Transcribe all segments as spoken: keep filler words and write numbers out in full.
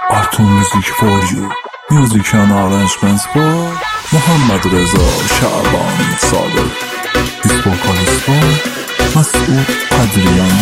آرتون موزیک فور یو میوزیک and arrangements با محمد رضا شعبانی صادق. دیس وکالیست با مسعود قدریانی.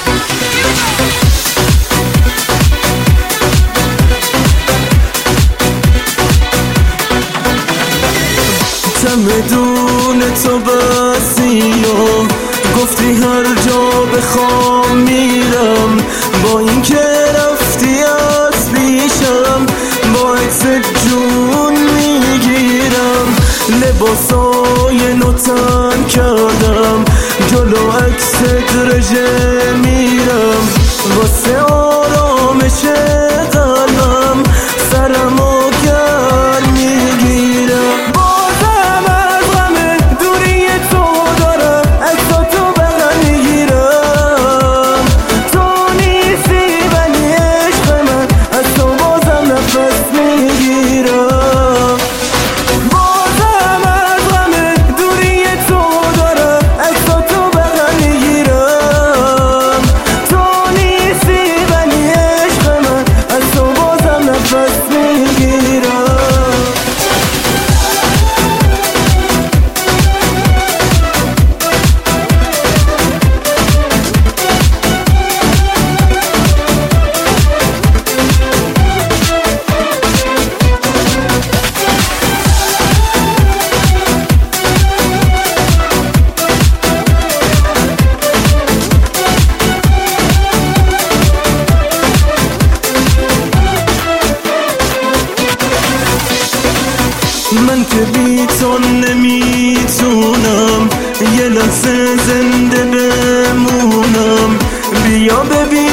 چمدون تو بسی و گفتی هر جا بخوام میرم، با این که رفتی از پیشم با عکس جون میگیرم. لباسای نو تن کردم جلو عکست رژه میرم، واسه آرامش قلبم سرمو گرم میگیرم. من که بی تو نمیتونم یه لحظه زنده بمونم، بیا ببین